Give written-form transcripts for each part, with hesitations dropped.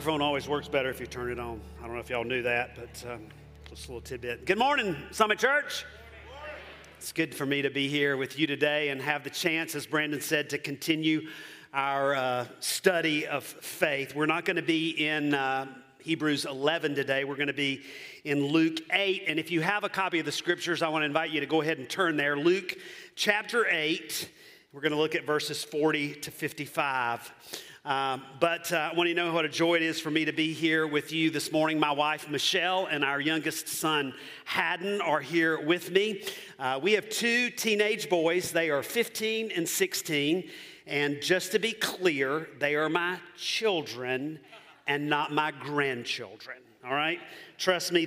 Microphone always works better if you turn it on. I don't know if y'all knew that, but just a little tidbit. Good morning, Summit Church. It's good for me to be here with you today and have the chance, as Brandon said, to continue our study of faith. We're not going to be in Hebrews 11 today. We're going to be in Luke 8. And if you have a copy of the scriptures, I want to invite you to go ahead and turn there. Luke chapter 8. We're going to look at verses 40 to 55. But I want you to know what a joy it is for me to be here with you this morning. My wife, Michelle, and our youngest son, Haddon, are here with me. We have two teenage boys. They are 15 and 16. And just to be clear, they are my children and not my grandchildren. All right? Trust me,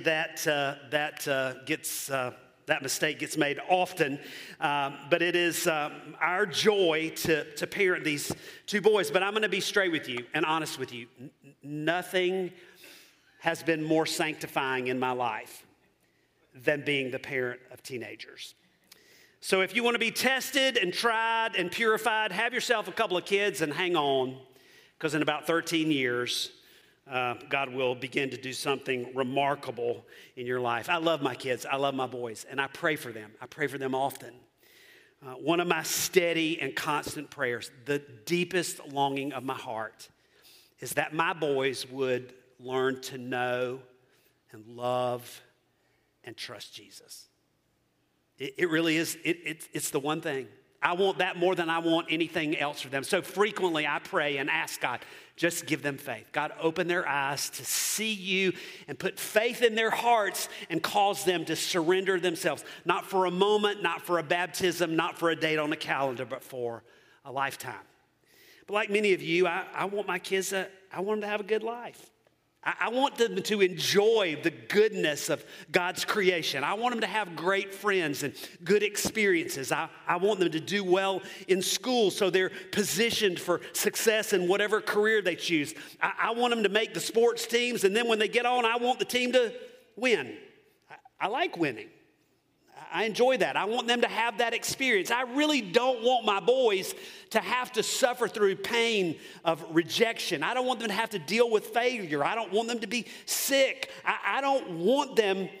that mistake gets made often, but it is our joy to parent these two boys. But I'm going to be straight with you and honest with you. Nothing has been more sanctifying in my life than being the parent of teenagers. So if you want to be tested and tried and purified, have yourself a couple of kids and hang on, because in about 13 years, God will begin to do something remarkable in your life. I love my kids. I love my boys, and I pray for them. I pray for them often. One of my steady and constant prayers, the deepest longing of my heart, is that my boys would learn to know and love and trust Jesus. It really is. It's the one thing. I want that more than I want anything else for them. So frequently I pray and ask God, just give them faith. God, open their eyes to see you and put faith in their hearts and cause them to surrender themselves. Not for a moment, not for a baptism, not for a date on the calendar, but for a lifetime. But like many of you, I want my kids, I want them to have a good life. I want them to enjoy the goodness of God's creation. I want them to have great friends and good experiences. I want them to do well in school so they're positioned for success in whatever career they choose. I want them to make the sports teams, and then when they get on, I want the team to win. I like winning. I enjoy that. I want them to have that experience. I really don't want my boys to have to suffer through pain of rejection. I don't want them to have to deal with failure. I don't want them to be sick. I don't want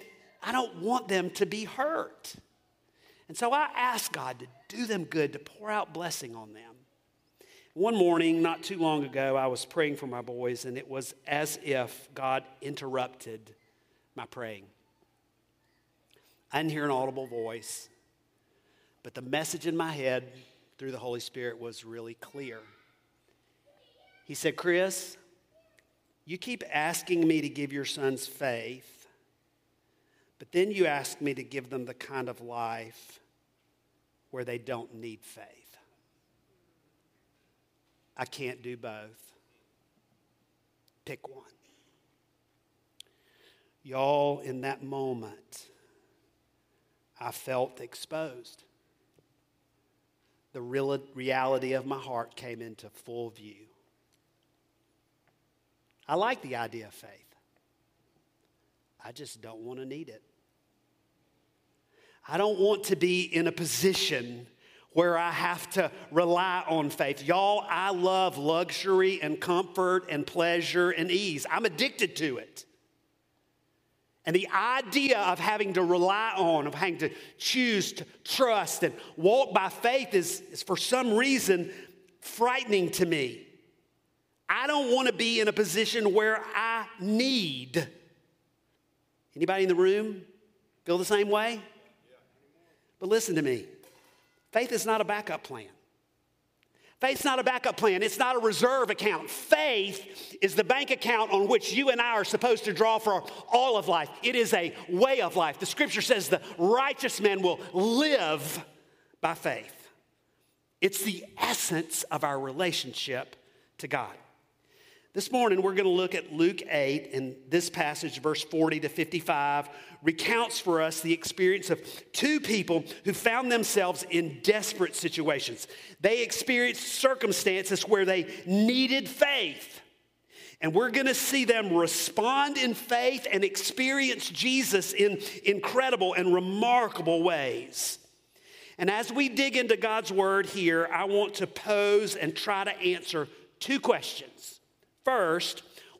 them to be hurt. And so I ask God to do them good, to pour out blessing on them. One morning, not too long ago, I was praying for my boys, and it was as if God interrupted my praying. I didn't hear an audible voice, but the message in my head through the Holy Spirit was really clear. He said, Chris, you keep asking me to give your sons faith, but then you ask me to give them the kind of life where they don't need faith. I can't do both. Pick one. Y'all, in that moment, I felt exposed. The reality of my heart came into full view. I like the idea of faith. I just don't want to need it. I don't want to be in a position where I have to rely on faith. Y'all, I love luxury and comfort and pleasure and ease. I'm addicted to it. And the idea of having to rely on, of having to choose to trust and walk by faith is for some reason frightening to me. I don't want to be in a position where I need. Anybody in the room feel the same way? But listen to me. Faith is not a backup plan. Faith's not a backup plan. It's not a reserve account. Faith is the bank account on which you and I are supposed to draw for all of life. It is a way of life. The scripture says the righteous man will live by faith. It's the essence of our relationship to God. This morning, we're going to look at Luke 8, and this passage, verse 40 to 55, recounts for us the experience of two people who found themselves in desperate situations. They experienced circumstances where they needed faith. And we're going to see them respond in faith and experience Jesus in incredible and remarkable ways. And as we dig into God's word here, I want to pose and try to answer two questions. First,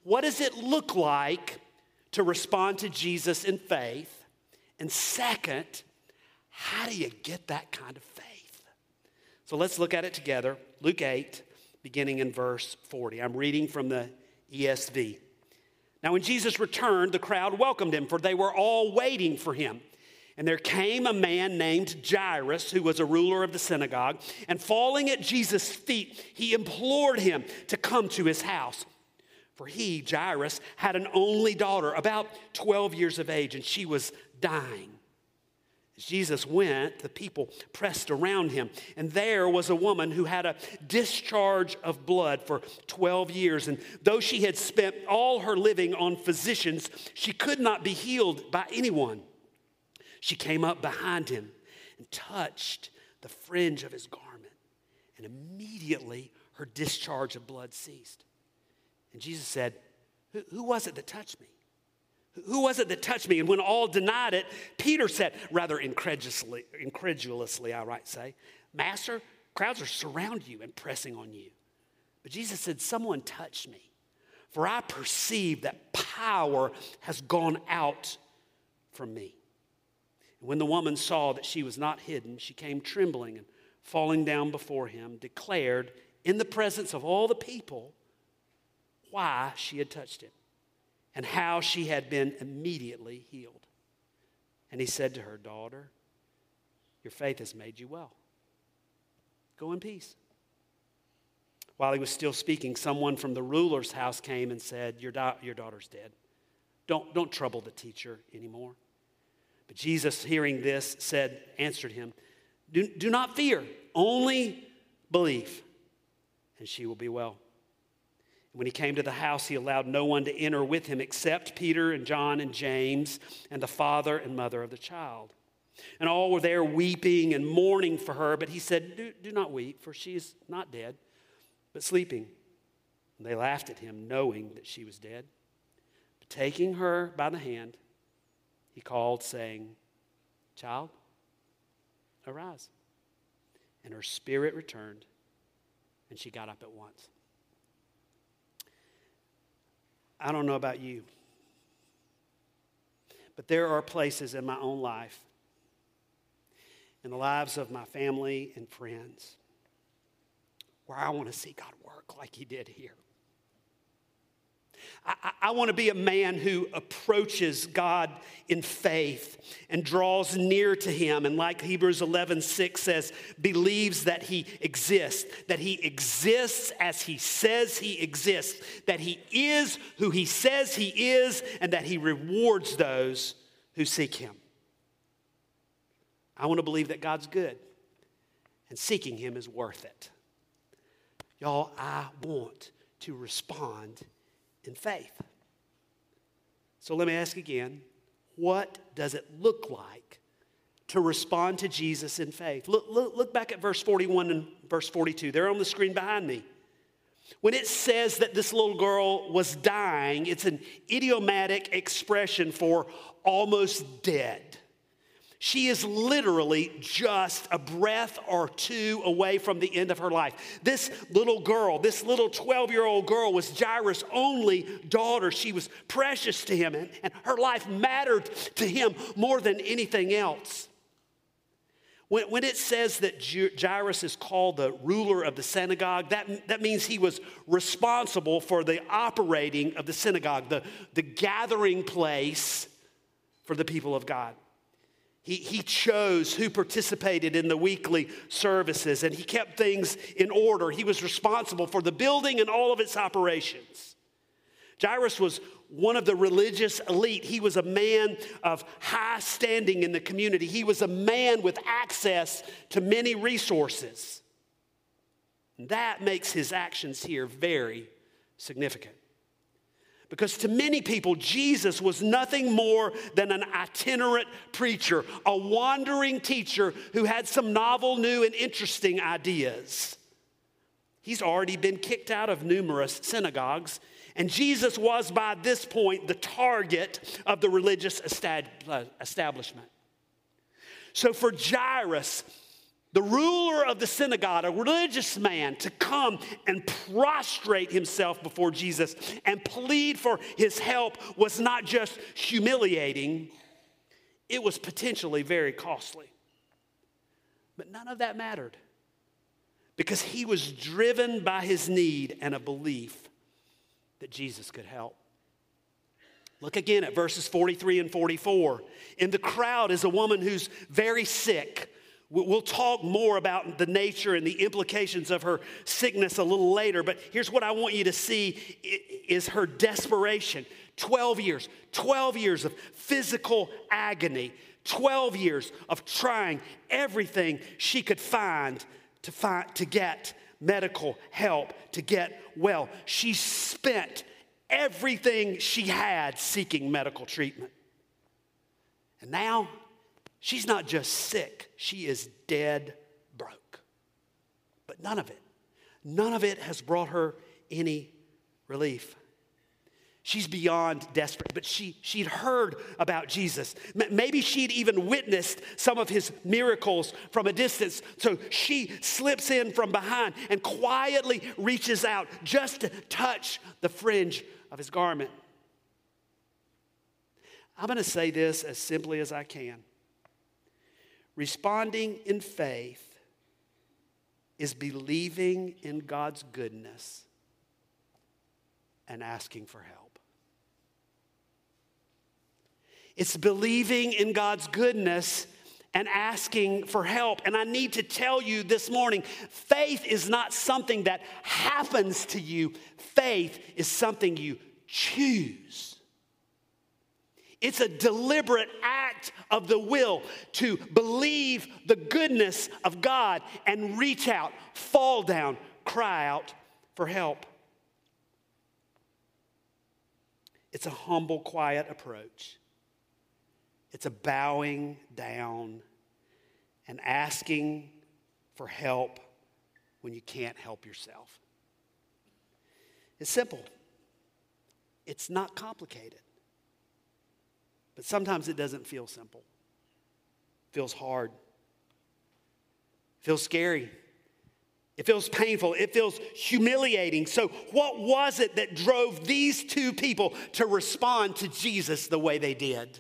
what does it look like to respond to Jesus in faith? And second, how do you get that kind of faith? So let's look at it together. Luke 8, beginning in verse 40. I'm reading from the ESV. Now, when Jesus returned, the crowd welcomed him, for they were all waiting for him. And there came a man named Jairus, who was a ruler of the synagogue, and falling at Jesus' feet, he implored him to come to his house. For he, Jairus, had an only daughter, about 12 years of age, and she was dying. As Jesus went, the people pressed around him, and there was a woman who had a discharge of blood for 12 years. And though she had spent all her living on physicians, she could not be healed by anyone. She came up behind him and touched the fringe of his garment, and immediately her discharge of blood ceased. And Jesus said, who was it that touched me? Who was it that touched me? And when all denied it, Peter said, rather incredulously, I might say, Master, crowds are surrounding you and pressing on you. But Jesus said, someone touched me, for I perceive that power has gone out from me. And when the woman saw that she was not hidden, she came trembling and falling down before him, declared in the presence of all the people why she had touched him and how she had been immediately healed. And he said to her, Daughter, your faith has made you well. Go in peace. While he was still speaking, someone from the ruler's house came and said, Your daughter's dead. Don't trouble the teacher anymore. But Jesus, hearing this, answered him, Do not fear, only believe, and she will be well. And when he came to the house, he allowed no one to enter with him except Peter and John and James and the father and mother of the child. And all were there weeping and mourning for her, but he said, Do not weep, for she is not dead, but sleeping. And they laughed at him, knowing that she was dead. But taking her by the hand, he called, saying, Child, arise. And her spirit returned, and she got up at once. I don't know about you, but there are places in my own life, in the lives of my family and friends, where I want to see God work like he did here. I want to be a man who approaches God in faith and draws near to him. And like Hebrews 11:6 says, believes that he exists as he says he exists, that he is who he says he is, and that he rewards those who seek him. I want to believe that God's good, and seeking him is worth it. Y'all, I want to respond in faith. So let me ask again, what does it look like to respond to Jesus in faith? Look back at verse 41 and verse 42. They're on the screen behind me. When it says that this little girl was dying, it's an idiomatic expression for almost dead. She is literally just a breath or two away from the end of her life. This little girl, this little 12-year-old girl was Jairus' only daughter. She was precious to him, and her life mattered to him more than anything else. When it says that Jairus is called the ruler of the synagogue, that means he was responsible for the operating of the synagogue, the gathering place for the people of God. He chose who participated in the weekly services, and he kept things in order. He was responsible for the building and all of its operations. Jairus was one of the religious elite. He was a man of high standing in the community. He was a man with access to many resources. And that makes his actions here very significant. Because to many people, Jesus was nothing more than an itinerant preacher, a wandering teacher who had some novel, new, and interesting ideas. He's already been kicked out of numerous synagogues, and Jesus was by this point the target of the religious establishment. So for Jairus, the ruler of the synagogue, a religious man, to come and prostrate himself before Jesus and plead for his help was not just humiliating, it was potentially very costly. But none of that mattered because he was driven by his need and a belief that Jesus could help. Look again at verses 43 and 44. In the crowd is a woman who's very sick. We'll talk more about the nature and the implications of her sickness a little later, but here's what I want you to see is her desperation. 12 years of physical agony, 12 years of trying everything she could find to get medical help, to get well. She spent everything she had seeking medical treatment. And now, she's not just sick, she is dead broke. But none of it has brought her any relief. She's beyond desperate, but she'd heard about Jesus. Maybe she'd even witnessed some of his miracles from a distance. So she slips in from behind and quietly reaches out just to touch the fringe of his garment. I'm going to say this as simply as I can. Responding in faith is believing in God's goodness and asking for help. It's believing in God's goodness and asking for help. And I need to tell you this morning, faith is not something that happens to you. Faith is something you choose. It's a deliberate act of the will to believe the goodness of God and reach out, fall down, cry out for help. It's a humble, quiet approach. It's a bowing down and asking for help when you can't help yourself. It's simple. It's not complicated. But sometimes it doesn't feel simple. It feels hard. It feels scary. It feels painful. It feels humiliating. So what was it that drove these two people to respond to Jesus the way they did?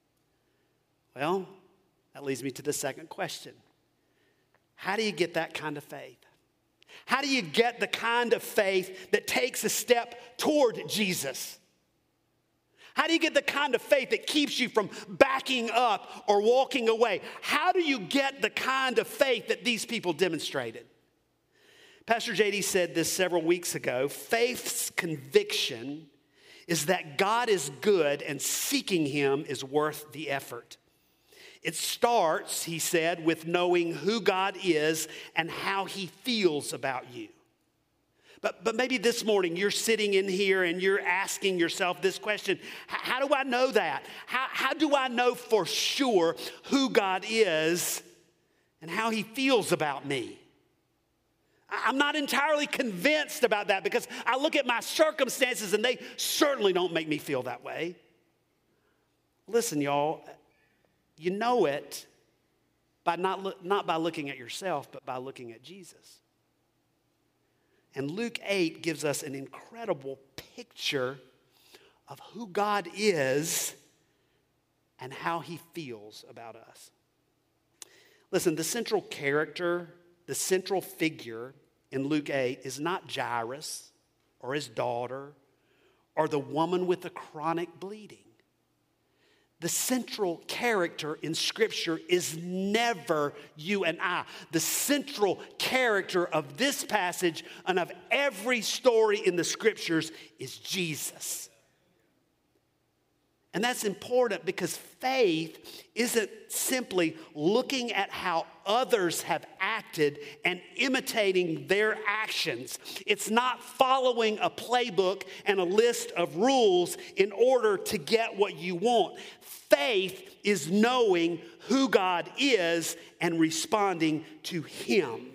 Well, that leads me to the second question. How do you get that kind of faith? How do you get the kind of faith that takes a step toward Jesus? How do you get the kind of faith that keeps you from backing up or walking away? How do you get the kind of faith that these people demonstrated? Pastor JD said this several weeks ago. Faith's conviction is that God is good and seeking him is worth the effort. It starts, he said, with knowing who God is and how he feels about you. But maybe this morning you're sitting in here and you're asking yourself this question. How do I know that? How do I know for sure who God is and how he feels about me? I'm not entirely convinced about that because I look at my circumstances and they certainly don't make me feel that way. Listen, y'all, you know it by not by looking at yourself, but by looking at Jesus. And Luke 8 gives us an incredible picture of who God is and how he feels about us. Listen, the central character, the central figure in Luke 8 is not Jairus or his daughter or the woman with the chronic bleeding. The central character in Scripture is never you and I. The central character of this passage and of every story in the Scriptures is Jesus. And that's important because faith isn't simply looking at how others have acted and imitating their actions. It's not following a playbook and a list of rules in order to get what you want. Faith is knowing who God is and responding to him.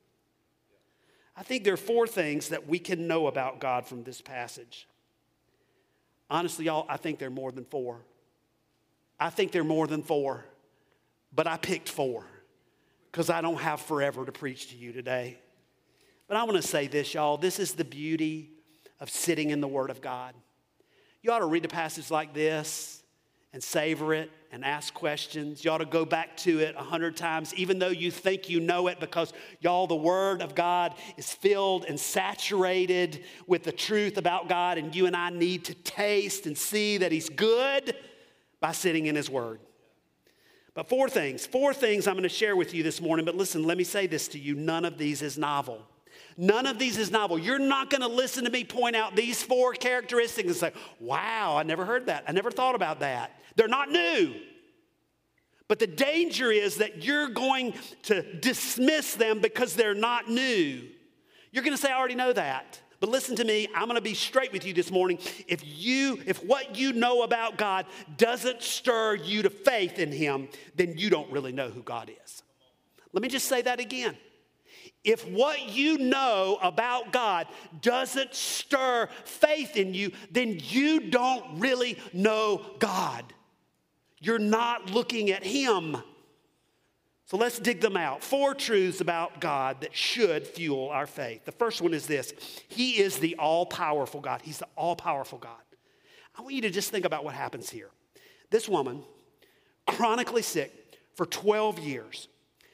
I think there are 4 things that we can know about God from this passage. Honestly, y'all, I think there are more than 4. I think there are more than 4, but I picked 4. because I don't have forever to preach to you today. But I want to say this, y'all. This is the beauty of sitting in the Word of God. You ought to read a passage like this and savor it and ask questions. You ought to go back to it 100 times, even though you think you know it, because, y'all, the Word of God is filled and saturated with the truth about God, and you and I need to taste and see that He's good by sitting in His Word. But four things I'm going to share with you this morning. But listen, let me say this to you. None of these is novel. None of these is novel. You're not going to listen to me point out these four characteristics and say, wow, I never heard that. I never thought about that. They're not new. But the danger is that you're going to dismiss them because they're not new. You're going to say, I already know that. But listen to me, I'm going to be straight with you this morning. If what you know about God doesn't stir you to faith in Him, then you don't really know who God is. Let me just say that again. If what you know about God doesn't stir faith in you, then you don't really know God. You're not looking at Him. So let's dig them out. 4 truths about God that should fuel our faith. The first one is this. He is the all-powerful God. He's the all-powerful God. I want you to just think about what happens here. This woman, chronically sick for 12 years,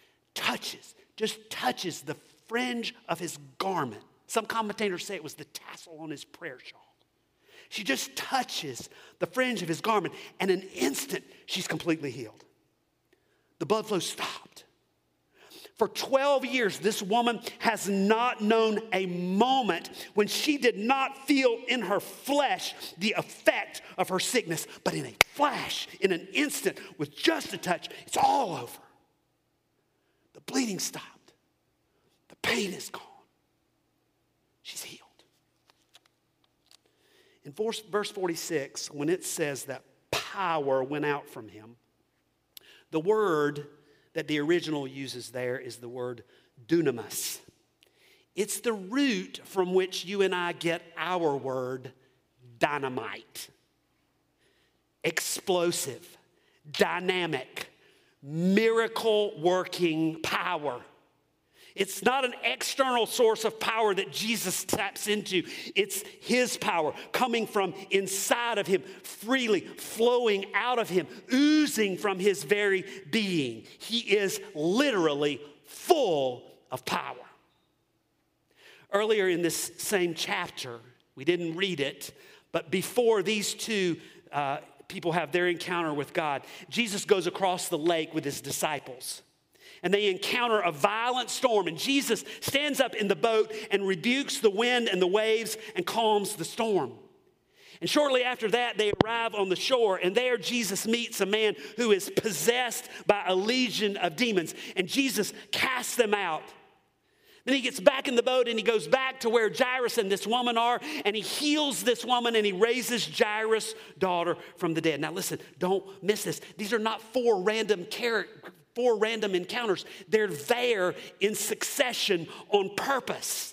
just touches the fringe of His garment. Some commentators say it was the tassel on His prayer shawl. She just touches the fringe of His garment, and in an instant, she's completely healed. The blood flow stopped. For 12 years, this woman has not known a moment when she did not feel in her flesh the effect of her sickness. But in a flash, in an instant, with just a touch, it's all over. The bleeding stopped. The pain is gone. She's healed. In verse 46, when it says that power went out from Him, the word that the original uses there is the word dunamis. It's the root from which you and I get our word dynamite. Explosive, dynamic, miracle-working power. It's not an external source of power that Jesus taps into. It's His power coming from inside of Him, freely flowing out of Him, oozing from His very being. He is literally full of power. Earlier in this same chapter, we didn't read it, but before these two people have their encounter with God, Jesus goes across the lake with His disciples. And they encounter a violent storm. And Jesus stands up in the boat and rebukes the wind and the waves and calms the storm. And shortly after that, they arrive on the shore. And there Jesus meets a man who is possessed by a legion of demons. And Jesus casts them out. Then He gets back in the boat and He goes back to where Jairus and this woman are. And He heals this woman and He raises Jairus' daughter from the dead. Now listen, don't miss this. These are not four random encounters. They're there in succession on purpose.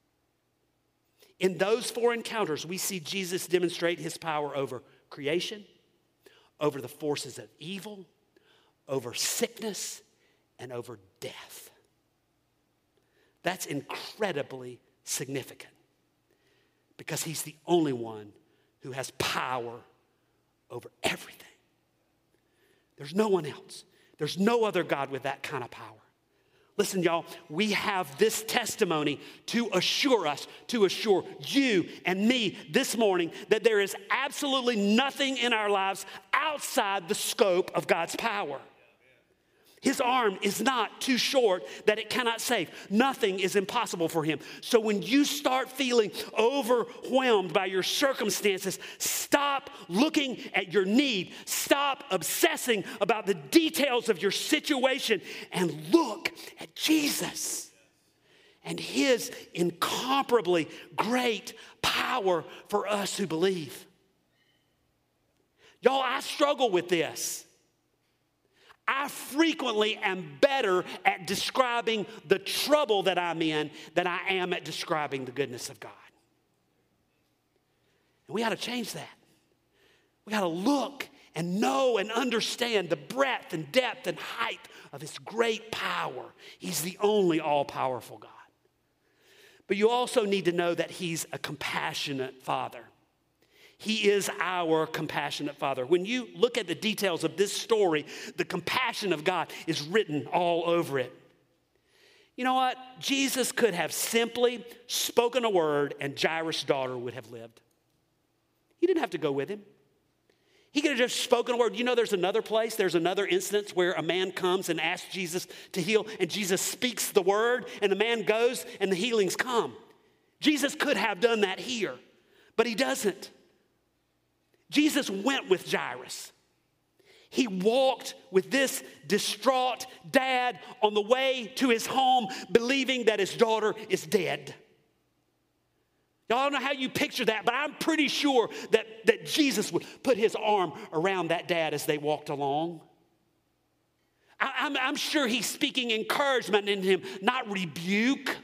In those 4 encounters, we see Jesus demonstrate His power over creation, over the forces of evil, over sickness, and over death. That's incredibly significant because He's the only one who has power over everything. There's no one else. There's no other God with that kind of power. Listen, y'all, we have this testimony to assure us, to assure you and me this morning that there is absolutely nothing in our lives outside the scope of God's power. His arm is not too short that it cannot save. Nothing is impossible for Him. So when you start feeling overwhelmed by your circumstances, stop looking at your need. Stop obsessing about the details of your situation and look at Jesus and His incomparably great power for us who believe. Y'all, I struggle with this. I frequently am better at describing the trouble that I'm in than I am at describing the goodness of God. And we got to change that. We got to look and know and understand the breadth and depth and height of his great power. He's the only all-powerful God. But you also need to know that he's a compassionate Father. He is our compassionate Father. When you look at the details of this story, the compassion of God is written all over it. You know what? Jesus could have simply spoken a word and Jairus' daughter would have lived. He didn't have to go with him. He could have just spoken a word. You know, there's another instance where a man comes and asks Jesus to heal, and Jesus speaks the word, and the man goes, and the healings come. Jesus could have done that here, but he doesn't. Jesus went with Jairus. He walked with this distraught dad on the way to his home, believing that his daughter is dead. Y'all don't know how you picture that, but I'm pretty sure that Jesus would put his arm around that dad as they walked along. I'm sure he's speaking encouragement in him, not rebuke.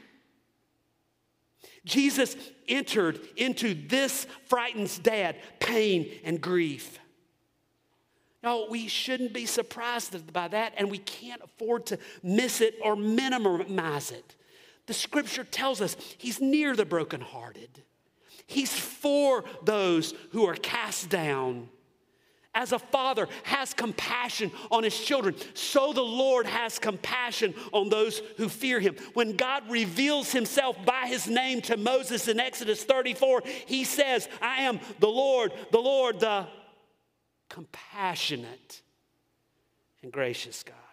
Jesus entered into this frightened dad pain and grief. No, we shouldn't be surprised by that, and we can't afford to miss it or minimize it. The scripture tells us he's near the brokenhearted. He's for those who are cast down. As a father has compassion on his children, so the Lord has compassion on those who fear him. When God reveals himself by his name to Moses in Exodus 34, he says, I am the Lord, the compassionate and gracious God.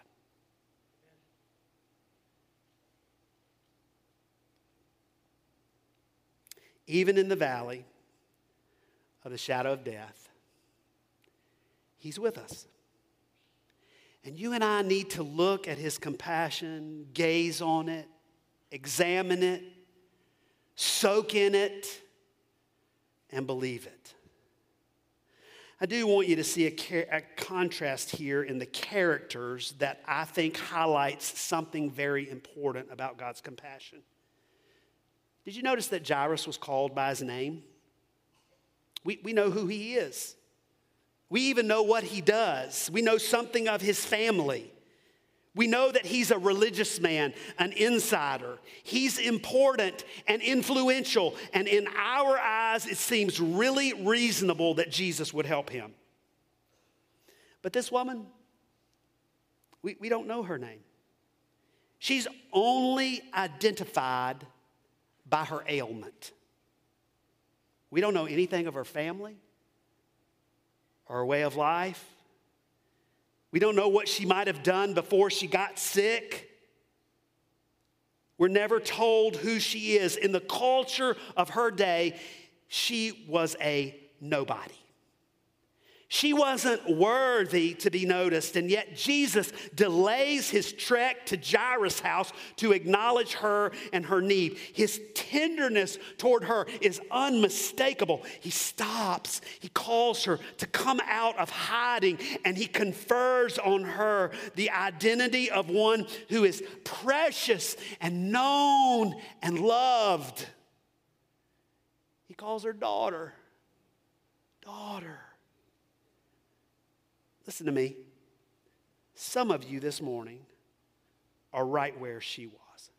Even in the valley of the shadow of death, he's with us. And you and I need to look at his compassion, gaze on it, examine it, soak in it, and believe it. I do want you to see a contrast here in the characters that I think highlights something very important about God's compassion. Did you notice that Jairus was called by his name? We know who he is. We even know what he does. We know something of his family. We know that he's a religious man, an insider. He's important and influential, and in our eyes, it seems really reasonable that Jesus would help him. But this woman, we don't know her name. She's only identified by her ailment. We don't know anything of her family or her way of life. We don't know what she might have done before she got sick. We're never told who she is. In the culture of her day, she was a nobody. She wasn't worthy to be noticed, and yet Jesus delays his trek to Jairus' house to acknowledge her and her need. His tenderness toward her is unmistakable. He stops, he calls her to come out of hiding, and he confers on her the identity of one who is precious and known and loved. He calls her daughter. Daughter. Listen to me. Some of you this morning are right where she was.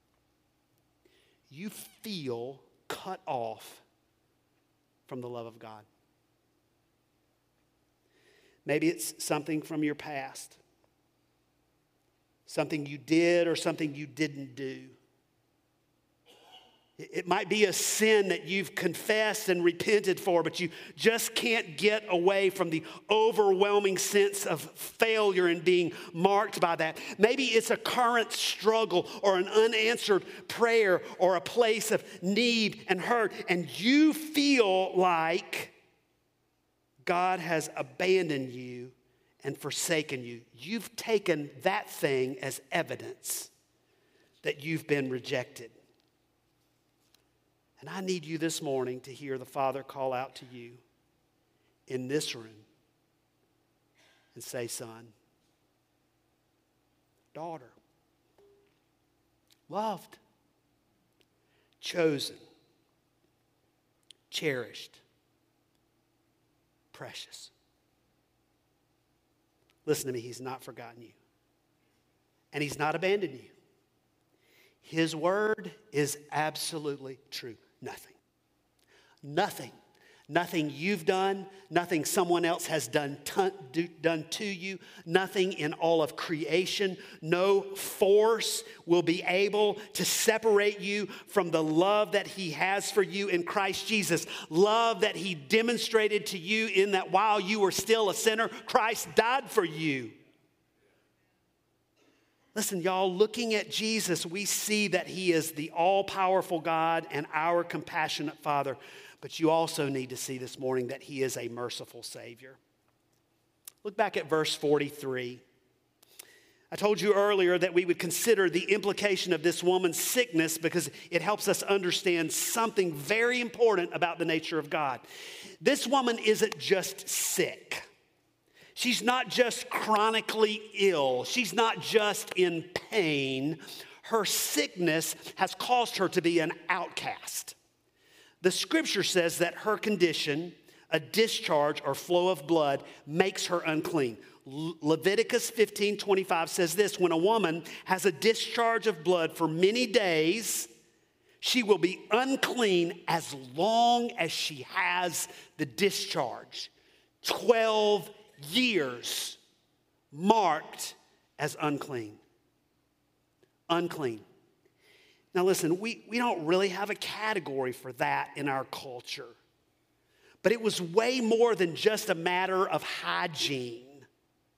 You feel cut off from the love of God. Maybe it's something from your past, something you did or something you didn't do. It might be a sin that you've confessed and repented for, but you just can't get away from the overwhelming sense of failure and being marked by that. Maybe it's a current struggle or an unanswered prayer or a place of need and hurt, and you feel like God has abandoned you and forsaken you. You've taken that thing as evidence that you've been rejected. And I need you this morning to hear the Father call out to you in this room and say, son, daughter, loved, chosen, cherished, precious. Listen to me, he's not forgotten you. And he's not abandoned you. His word is absolutely true. Nothing. Nothing. Nothing you've done, nothing someone else has done to you, nothing in all of creation, no force will be able to separate you from the love that he has for you in Christ Jesus. Love that he demonstrated to you in that while you were still a sinner, Christ died for you. Listen, y'all, looking at Jesus, we see that he is the all-powerful God and our compassionate Father. But you also need to see this morning that he is a merciful Savior. Look back at verse 43. I told you earlier that we would consider the implication of this woman's sickness because it helps us understand something very important about the nature of God. This woman isn't just sick. She's not just chronically ill. She's not just in pain. Her sickness has caused her to be an outcast. The scripture says that her condition, a discharge or flow of blood, makes her unclean. Leviticus 15:25 says this: when a woman has a discharge of blood for many days, she will be unclean as long as she has the discharge. 12 years marked as unclean. Unclean. Now listen, we don't really have a category for that in our culture. But it was way more than just a matter of hygiene.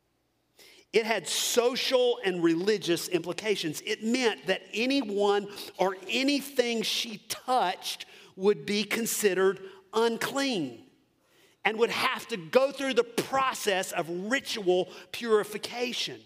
It had social and religious implications. It meant that anyone or anything she touched would be considered unclean and would have to go through the process of ritual purification.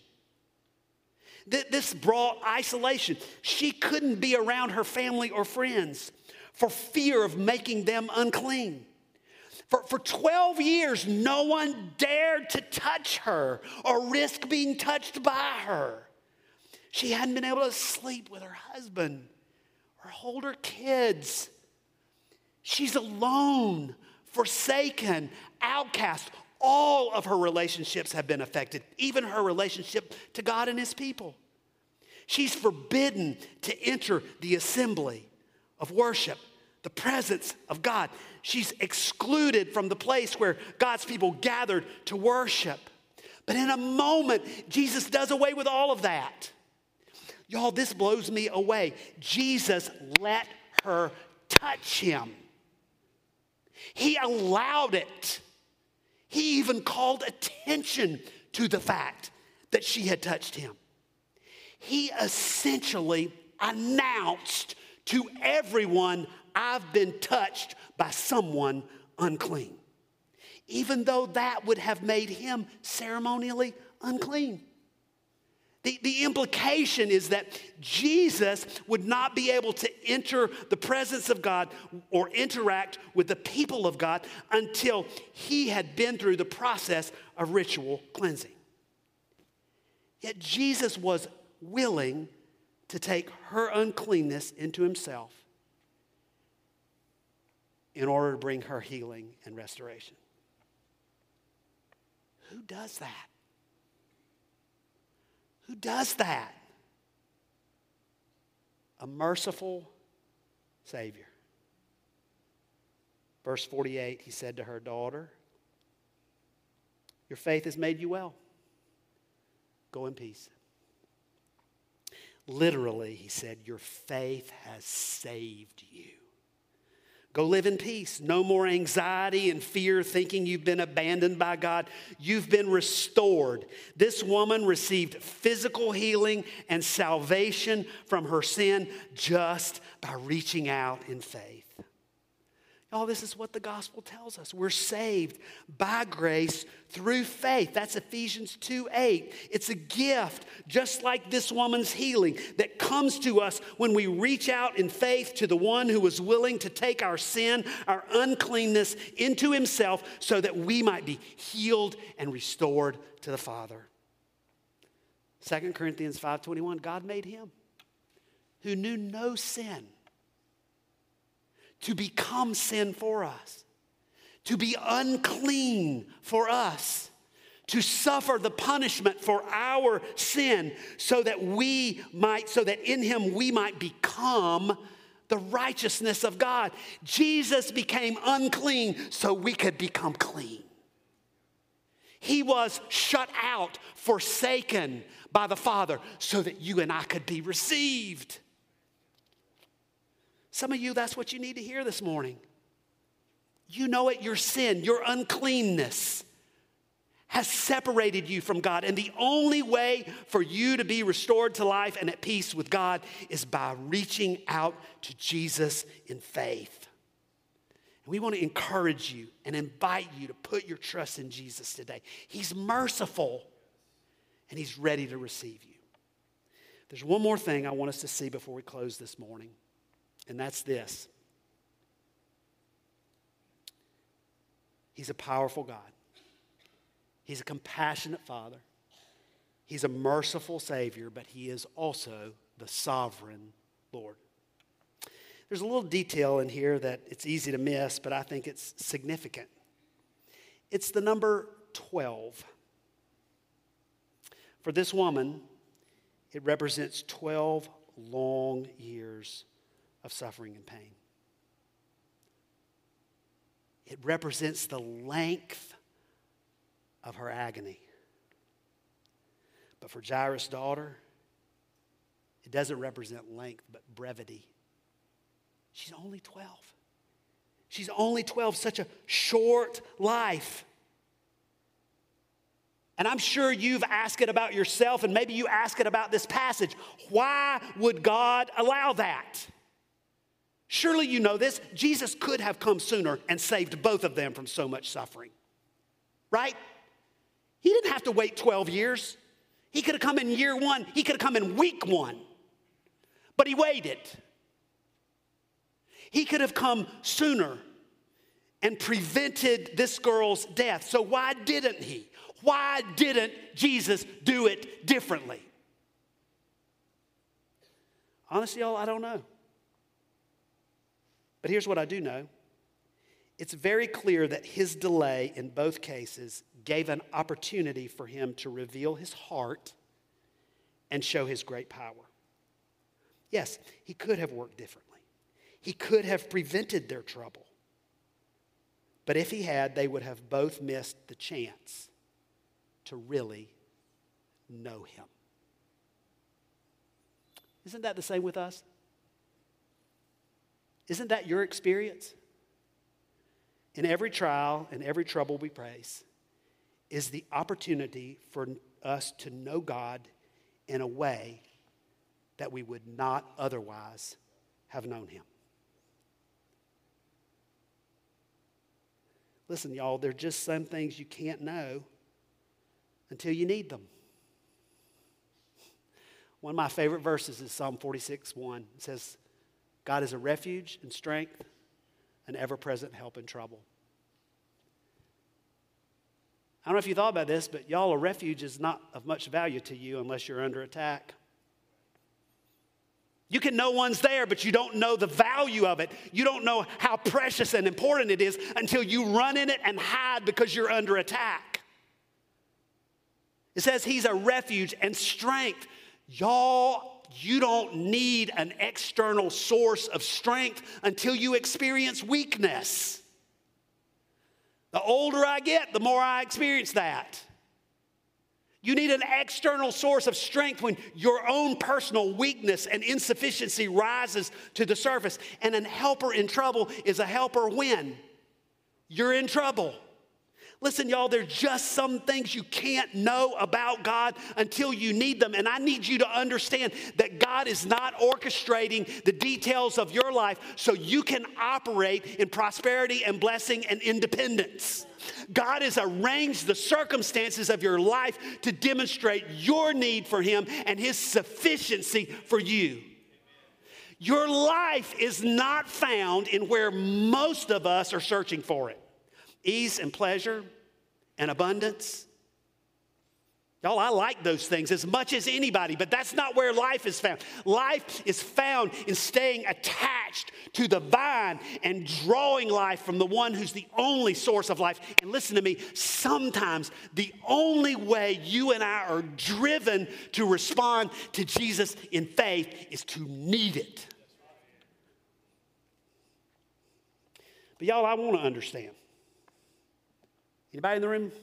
This brought isolation. She couldn't be around her family or friends for fear of making them unclean. For 12 years, no one dared to touch her or risk being touched by her. She hadn't been able to sleep with her husband or hold her kids. She's alone, forsaken, outcast. All of her relationships have been affected, even her relationship to God and his people. She's forbidden to enter the assembly of worship, the presence of God. She's excluded from the place where God's people gathered to worship. But in a moment, Jesus does away with all of that. Y'all, this blows me away. Jesus let her touch him. He allowed it. He even called attention to the fact that she had touched him. He essentially announced to everyone, I've been touched by someone unclean. Even though that would have made him ceremonially unclean. The implication is that Jesus would not be able to enter the presence of God or interact with the people of God until he had been through the process of ritual cleansing. Yet Jesus was willing to take her uncleanness into himself in order to bring her healing and restoration. Who does that? Who does that? A merciful Savior. Verse 48, he said to her, daughter, your faith has made you well. Go in peace. Literally, he said, your faith has saved you. Go live in peace. No more anxiety and fear thinking you've been abandoned by God. You've been restored. This woman received physical healing and salvation from her sin just by reaching out in faith. Y'all, this is what the gospel tells us. We're saved by grace through faith. That's Ephesians 2:8. It's a gift, just like this woman's healing, that comes to us when we reach out in faith to the one who was willing to take our sin, our uncleanness into himself so that we might be healed and restored to the Father. 2 Corinthians 5:21, God made him who knew no sin to become sin for us, to be unclean for us, to suffer the punishment for our sin so that in him we might become the righteousness of God. Jesus became unclean so we could become clean. He was shut out, forsaken by the Father so that you and I could be received. Some of you, that's what you need to hear this morning. You know it, your sin, your uncleanness has separated you from God. And the only way for you to be restored to life and at peace with God is by reaching out to Jesus in faith. And we want to encourage you and invite you to put your trust in Jesus today. He's merciful and he's ready to receive you. There's one more thing I want us to see before we close this morning, and that's this. He's a powerful God. He's a compassionate Father. He's a merciful Savior, but he is also the sovereign Lord. There's a little detail in here that it's easy to miss, but I think it's significant. It's the number 12. For this woman, it represents 12 long years of suffering and pain. It represents the length of her agony. But for Jairus' daughter, it doesn't represent length, but brevity. She's only 12. She's only 12, such a short life. And I'm sure you've asked it about yourself, and maybe you ask it about this passage. Why would God allow that? Surely you know this. Jesus could have come sooner and saved both of them from so much suffering. Right? He didn't have to wait 12 years. He could have come in year one. He could have come in week one. But he waited. He could have come sooner and prevented this girl's death. So why didn't he? Why didn't Jesus do it differently? Honestly, y'all, I don't know. But here's what I do know. It's very clear that his delay in both cases gave an opportunity for him to reveal his heart and show his great power. Yes, he could have worked differently. He could have prevented their trouble. But if he had, they would have both missed the chance to really know him. Isn't that the same with us? Isn't that your experience? In every trial and every trouble we face is the opportunity for us to know God in a way that we would not otherwise have known him. Listen, y'all, there are just some things you can't know until you need them. One of my favorite verses is Psalm 46:1. It says, God is a refuge and strength, an ever-present help in trouble. I don't know if you thought about this, but y'all, a refuge is not of much value to you unless you're under attack. You can know one's there, but you don't know the value of it. You don't know how precious and important it is until you run in it and hide because you're under attack. It says he's a refuge and strength. Y'all, you don't need an external source of strength until you experience weakness. The older I get, the more I experience that. You need an external source of strength when your own personal weakness and insufficiency rises to the surface. And a helper in trouble is a helper when you're in trouble. Listen, y'all, there are just some things you can't know about God until you need them. And I need you to understand that God is not orchestrating the details of your life so you can operate in prosperity and blessing and independence. God has arranged the circumstances of your life to demonstrate your need for him and his sufficiency for you. Your life is not found in where most of us are searching for it. Ease and pleasure and abundance. Y'all, I like those things as much as anybody, but that's not where life is found. Life is found in staying attached to the vine and drawing life from the one who's the only source of life. And listen to me, sometimes the only way you and I are driven to respond to Jesus in faith is to need it. But y'all, I want to understand. Anybody in the room?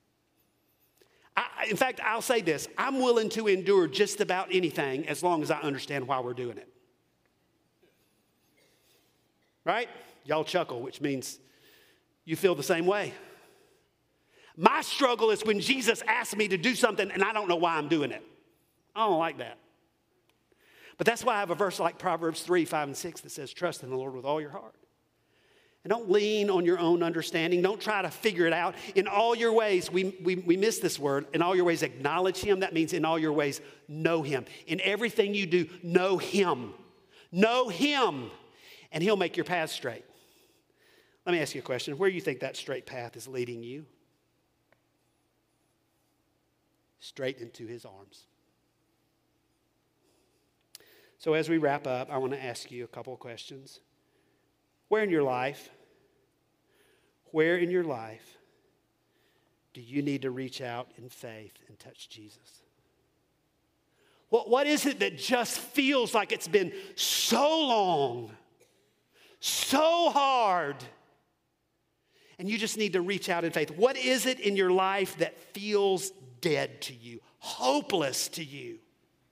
In fact, I'll say this. I'm willing to endure just about anything as long as I understand why we're doing it. Right? Y'all chuckle, which means you feel the same way. My struggle is when Jesus asks me to do something and I don't know why I'm doing it. I don't like that. But that's why I have a verse like Proverbs 3, 5, and 6 that says, trust in the Lord with all your heart. And don't lean on your own understanding. Don't try to figure it out. In all your ways, we miss this word. In all your ways, acknowledge him. That means in all your ways, know him. In everything you do, know him. Know him. And he'll make your path straight. Let me ask you a question. Where do you think that straight path is leading you? Straight into his arms. So as we wrap up, I want to ask you a couple of questions. Where in your life do you need to reach out in faith and touch Jesus? What is it that just feels like it's been so long, so hard, and you just need to reach out in faith? What is it in your life that feels dead to you, hopeless to you?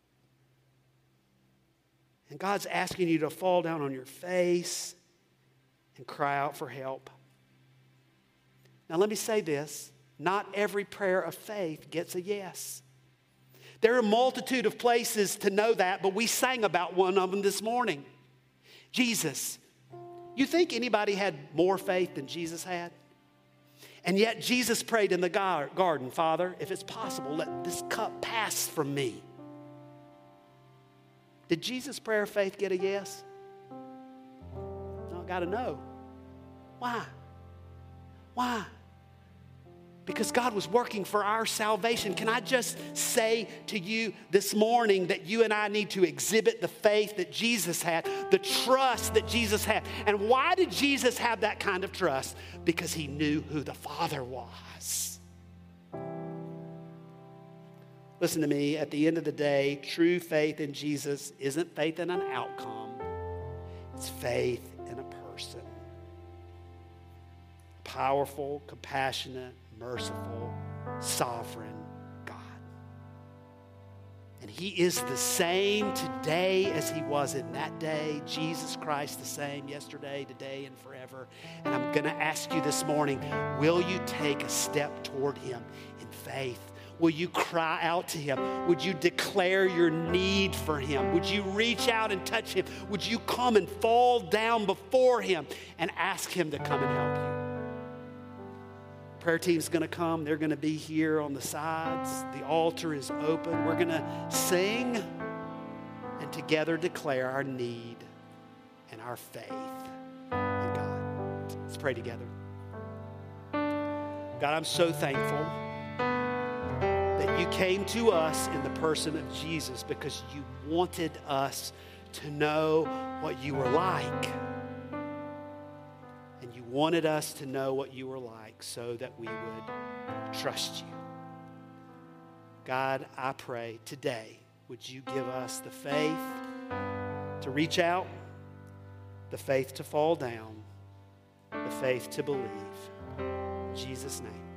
And God's asking you to fall down on your face and cry out for help. Now let me say this. Not every prayer of faith gets a yes. There are a multitude of places to know that, but we sang about one of them this morning. Jesus. You think anybody had more faith than Jesus had? And yet Jesus prayed in the garden, Father, if it's possible, let this cup pass from me. Did Jesus' prayer of faith get a yes? No, I got to know. Why? Why? Because God was working for our salvation. Can I just say to you this morning that you and I need to exhibit the faith that Jesus had, the trust that Jesus had. And why did Jesus have that kind of trust? Because he knew who the Father was. Listen to me, at the end of the day, true faith in Jesus isn't faith in an outcome. It's faith in a person. Powerful, compassionate, merciful, sovereign God. And he is the same today as he was in that day. Jesus Christ the same yesterday, today, and forever. And I'm going to ask you this morning, will you take a step toward him in faith? Will you cry out to him? Would you declare your need for him? Would you reach out and touch him? Would you come and fall down before him and ask him to come and help you? Prayer team's going to come. They're going to be here on the sides. The altar is open. We're going to sing and together declare our need and our faith in God. Let's pray together. God, I'm so thankful that you came to us in the person of Jesus because you wanted us to know what you were like. And you wanted us to know what you were like so that we would trust you. God, I pray today, would you give us the faith to reach out, the faith to fall down, the faith to believe. In Jesus' name.